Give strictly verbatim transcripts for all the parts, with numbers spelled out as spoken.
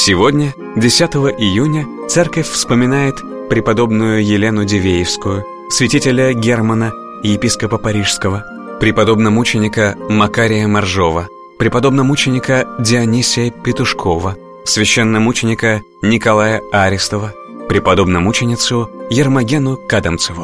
Сегодня, десятого июня, церковь вспоминает преподобную Елену Дивеевскую, святителя Германа и епископа Парижского, преподобномученика Макария Моржова, преподобномученика Дионисия Петушкова, священномученика Николая Аристова, преподобномученицу Ермогену Кадамцеву.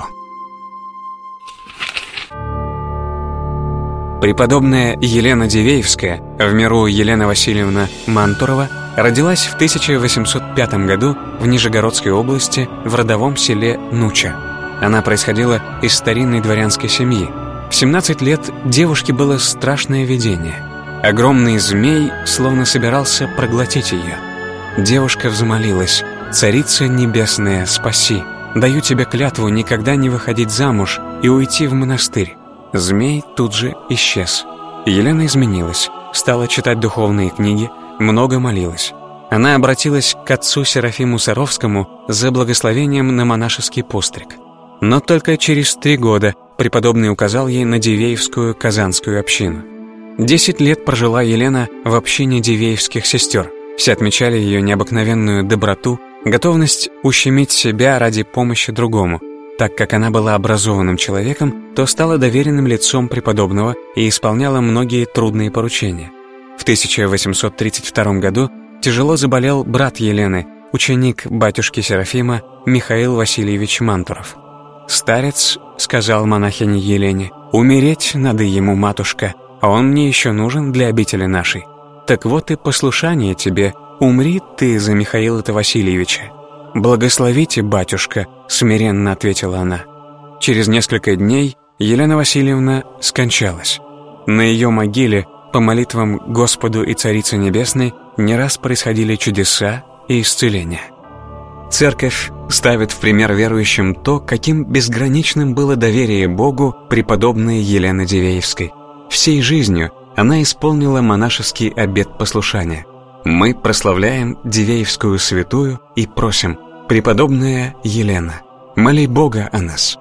Преподобная Елена Дивеевская, в миру Елена Васильевна Мантурова, родилась в тысяча восемьсот пятом году в Нижегородской области в родовом селе Нуча. Она происходила из старинной дворянской семьи. В семнадцать лет девушке было страшное видение. Огромный змей словно собирался проглотить ее. Девушка взмолилась: «Царица небесная, спаси! Даю тебе клятву никогда не выходить замуж и уйти в монастырь». Змей тут же исчез. Елена изменилась, стала читать духовные книги, много молилась. Она обратилась к отцу Серафиму Саровскому за благословением на монашеский постриг. Но только через три года преподобный указал ей на Дивеевскую Казанскую общину. Десять лет прожила Елена в общине дивеевских сестер. Все отмечали ее необыкновенную доброту, готовность ущемить себя ради помощи другому. Так как она была образованным человеком, то стала доверенным лицом преподобного и исполняла многие трудные поручения. В тысяча восемьсот тридцать втором году тяжело заболел брат Елены, ученик батюшки Серафима Михаил Васильевич Мантуров. «Старец, — сказал монахине Елене, — умереть надо ему, матушка, а он мне еще нужен для обители нашей. Так вот и послушание тебе, умри ты за Михаила-то Васильевича». «Благословите, батюшка», — смиренно ответила она. Через несколько дней Елена Васильевна скончалась. На ее могиле, по молитвам Господу и Царице Небесной, не раз происходили чудеса и исцеления. Церковь ставит в пример верующим то, каким безграничным было доверие Богу преподобной Елены Дивеевской. Всей жизнью она исполнила монашеский обет послушания. Мы прославляем Дивеевскую святую и просим: преподобная Елена, моли Бога о нас.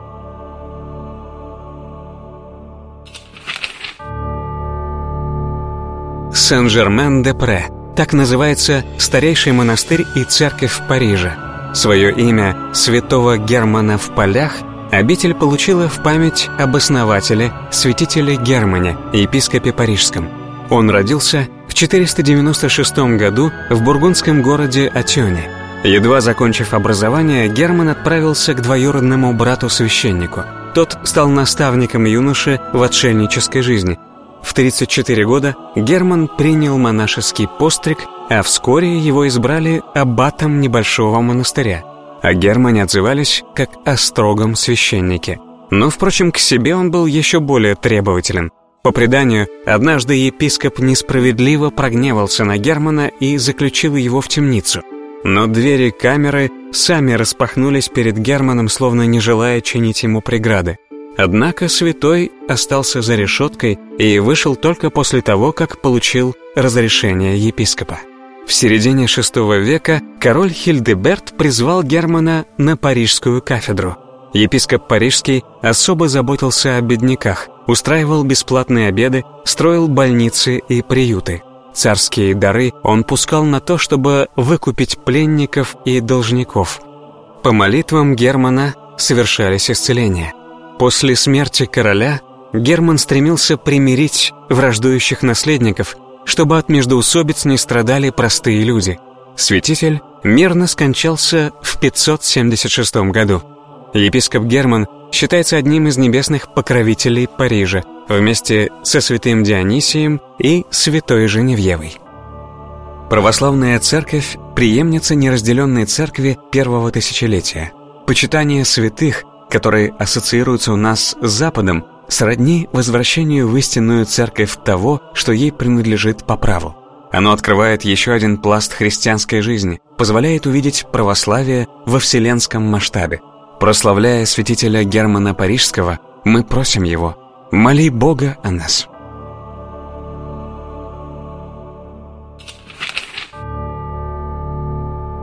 Сен-Жермен-де-Пре – так называется старейший монастырь и церковь в Париже. Свое имя святого Германа в полях обитель получила в память об основателе, святителе Германе, епископе Парижском. Он родился в четыреста девяносто шестом году в бургундском городе Атёне. Едва закончив образование, Герман отправился к двоюродному брату-священнику. Тот стал наставником юноши в отшельнической жизни. В тридцать четыре года Герман принял монашеский постриг, а вскоре его избрали аббатом небольшого монастыря. О Германе отзывались как о строгом священнике. Но, впрочем, к себе он был еще более требователен. По преданию, однажды епископ несправедливо прогневался на Германа и заключил его в темницу. Но двери камеры сами распахнулись перед Германом, словно не желая чинить ему преграды. Однако святой остался за решеткой и вышел только после того, как получил разрешение епископа. В середине шестого века король Хильдеберт призвал Германа на парижскую кафедру. Епископ Парижский особо заботился о бедняках, устраивал бесплатные обеды, строил больницы и приюты. Царские дары он пускал на то, чтобы выкупить пленников и должников. По молитвам Германа совершались исцеления. После смерти короля Герман стремился примирить враждующих наследников, чтобы от междоусобиц не страдали простые люди. Святитель мирно скончался в пятьсот семьдесят шестом году. Епископ Герман считается одним из небесных покровителей Парижа, вместе со святым Дионисием и святой Женевьевой. Православная церковь – преемница неразделенной церкви первого тысячелетия. Почитание святых, которые ассоциируются у нас с Западом, сродни возвращению в истинную церковь того, что ей принадлежит по праву. Оно открывает еще один пласт христианской жизни, позволяет увидеть православие во вселенском масштабе. Прославляя святителя Германа Парижского, мы просим его: моли Бога о нас.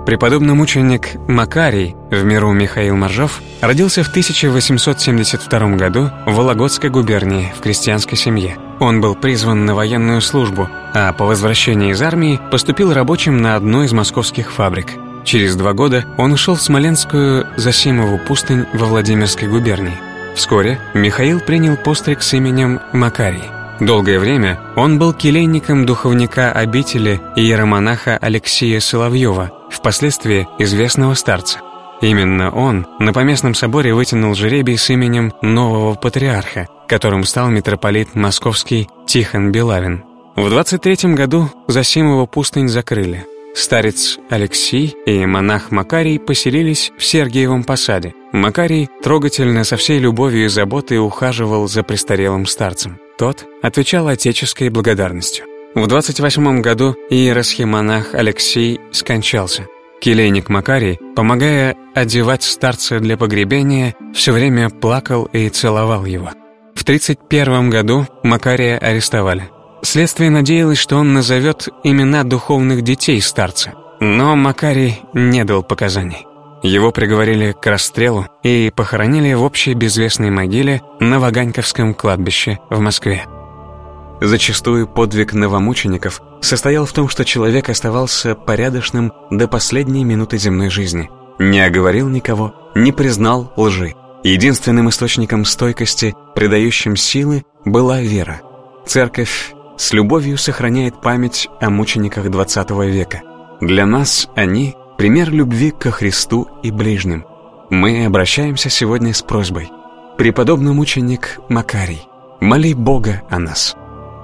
Преподобный мученик Макарий, в миру Михаил Моржов, родился в тысяча восемьсот семьдесят втором году в Вологодской губернии в крестьянской семье. Он был призван на военную службу, а по возвращении из армии поступил рабочим на одну из московских фабрик. Через два года он ушел в Смоленскую Зосимову пустынь во Владимирской губернии. Вскоре Михаил принял постриг с именем Макарий. Долгое время он был келейником духовника обители иеромонаха Алексия Соловьева, впоследствии известного старца. Именно он на поместном соборе вытянул жребий с именем нового патриарха, которым стал митрополит московский Тихон Белавин. В двадцать третьем году Зосимову пустынь закрыли. Старец Алексий и монах Макарий поселились в Сергиевом Посаде. Макарий трогательно со всей любовью и заботой ухаживал за престарелым старцем. Тот отвечал отеческой благодарностью. В двадцать восьмом году иеросхимонах Алексий скончался. Келейник Макарий, помогая одевать старца для погребения, все время плакал и целовал его. В тридцать первом году Макария арестовали. Следствие надеялось, что он назовет имена духовных детей старца, но Макарий не дал показаний. Его приговорили к расстрелу и похоронили в общей безвестной могиле на Ваганьковском кладбище в Москве. Зачастую подвиг новомучеников состоял в том, что человек оставался порядочным до последней минуты земной жизни, не оговорил никого, не признал лжи. Единственным источником стойкости, придающим силы, была вера. Церковь с любовью сохраняет память о мучениках двадцатого века. Для нас они — пример любви ко Христу и ближним. Мы обращаемся сегодня с просьбой: преподобный мученик Макарий, моли Бога о нас.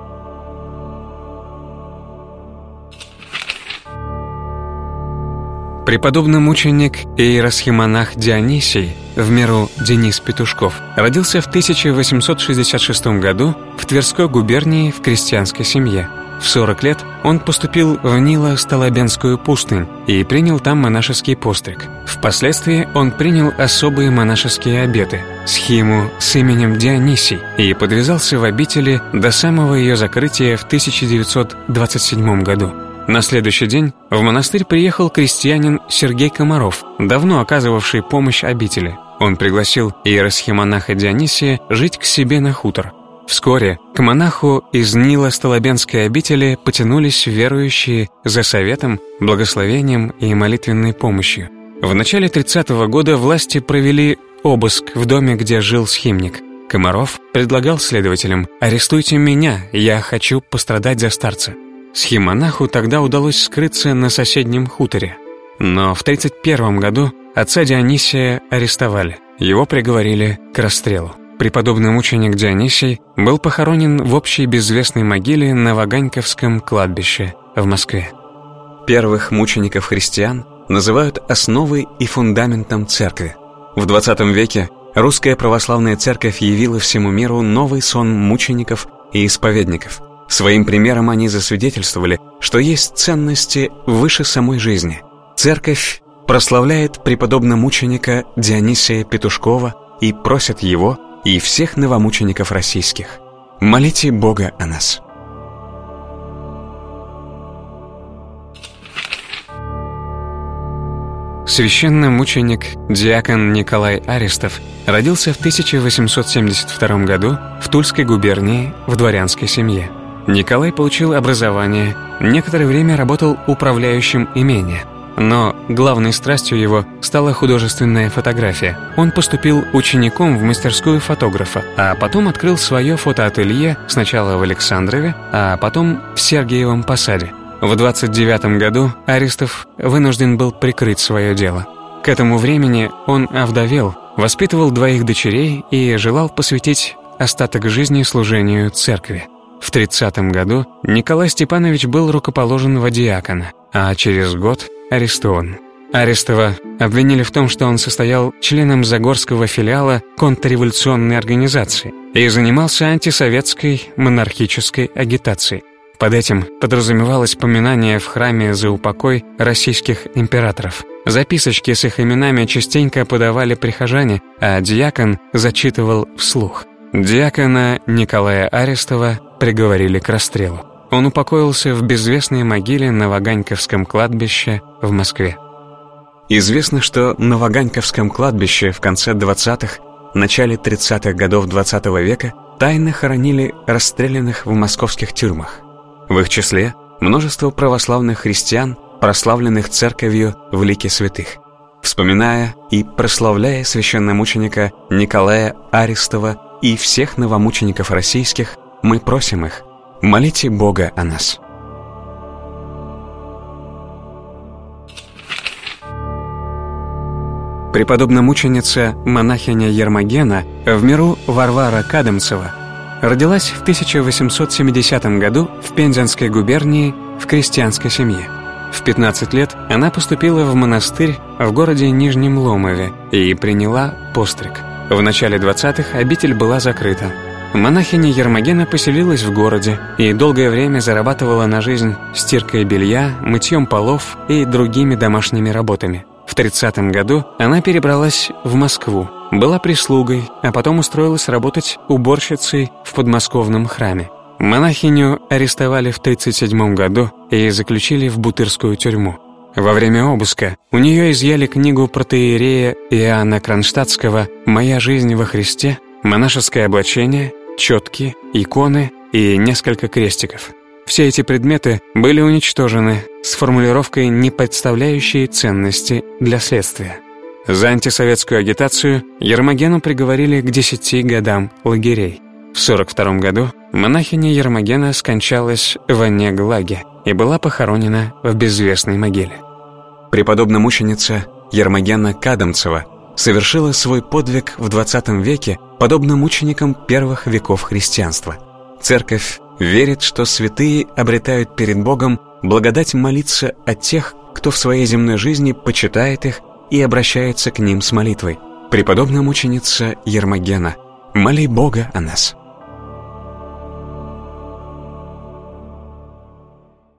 Преподобный мученик и иеросхимонах Дионисий, в миру Денис Петушков, родился в тысяча восемьсот шестьдесят шестом году в Тверской губернии в крестьянской семье. В сорок лет он поступил в Нило-Столобенскую пустынь и принял там монашеский постриг. Впоследствии он принял особые монашеские обеты, схиму с именем Дионисий, и подвязался в обители до самого ее закрытия в тысяча девятьсот двадцать седьмом году. На следующий день в монастырь приехал крестьянин Сергей Комаров, давно оказывавший помощь обители. Он пригласил иеросхимонаха Дионисия жить к себе на хутор. Вскоре к монаху из Нило-Столобенской обители потянулись верующие за советом, благословением и молитвенной помощью. В начале тридцатого года власти провели обыск в доме, где жил схимник. Комаров предлагал следователям: «Арестуйте меня, я хочу пострадать за старца». Схимонаху тогда удалось скрыться на соседнем хуторе. Но в тридцать первом году отца Дионисия арестовали. Его приговорили к расстрелу. Преподобный мученик Дионисий был похоронен в общей безвестной могиле на Ваганьковском кладбище в Москве. Первых мучеников-христиан называют основой и фундаментом церкви. В двадцатом веке русская православная церковь явила всему миру новый сон мучеников и исповедников. Своим примером они засвидетельствовали, что есть ценности выше самой жизни. Церковь прославляет преподобно-мученика Дионисия Петушкова и просит его и всех новомучеников российских: молите Бога о нас. Священномученик диакон Николай Арестов родился в тысяча восемьсот семьдесят втором году в Тульской губернии в дворянской семье. Николай получил образование, некоторое время работал управляющим имения, но главной страстью его стала художественная фотография. Он поступил учеником в мастерскую фотографа, а потом открыл свое фотоателье сначала в Александрове, а потом в Сергиевом Посаде. В двадцать девятом году Арестов вынужден был прикрыть свое дело. К этому времени он овдовел, воспитывал двоих дочерей и желал посвятить остаток жизни служению церкви. В тридцатом году Николай Степанович был рукоположен во диакона, а через год арестован. Арестова обвинили в том, что он состоял членом Загорского филиала контрреволюционной организации и занимался антисоветской монархической агитацией. Под этим подразумевалось поминание в храме за упокой российских императоров. Записочки с их именами частенько подавали прихожане, а диакон зачитывал вслух. Диакона Николая Арестова приговорили к расстрелу. Он упокоился в безвестной могиле на Ваганьковском кладбище в Москве. Известно, что на Ваганьковском кладбище в конце двадцатых, начале тридцатых годов двадцатого века тайно хоронили расстрелянных в московских тюрьмах. В их числе множество православных христиан, прославленных церковью в лике святых. Вспоминая и прославляя священномученика Николая Арестова и всех новомучеников российских, мы просим их: молите Бога о нас. Преподобномученица монахиня Ермогена, в миру Варвара Кадамцева, родилась в тысяча восемьсот семидесятом году в Пензенской губернии в крестьянской семье. В пятнадцать лет она поступила в монастырь в городе Нижнем Ломове и приняла постриг. В начале двадцатых обитель была закрыта. Монахиня Ермогена поселилась в городе и долгое время зарабатывала на жизнь стиркой белья, мытьем полов и другими домашними работами. В тридцатом году она перебралась в Москву, была прислугой, а потом устроилась работать уборщицей в подмосковном храме. Монахиню арестовали в тридцать седьмом году и заключили в Бутырскую тюрьму. Во время обыска у нее изъяли книгу протоиерея Иоанна Кронштадтского «Моя жизнь во Христе», монашеское облачение, четки, иконы и несколько крестиков. Все эти предметы были уничтожены с формулировкой, не представляющей ценности для следствия. За антисоветскую агитацию Ермогену приговорили к десяти годам лагерей. В сорок втором году монахиня Ермогена скончалась в Онег-Лаге и была похоронена в безвестной могиле. Преподобномученица Ермогена Кадамцева совершила свой подвиг в двадцатом веке, подобно мученикам первых веков христианства. Церковь верит, что святые обретают перед Богом благодать молиться о тех, кто в своей земной жизни почитает их и обращается к ним с молитвой. Преподобная мученица Ермогена, моли Бога о нас.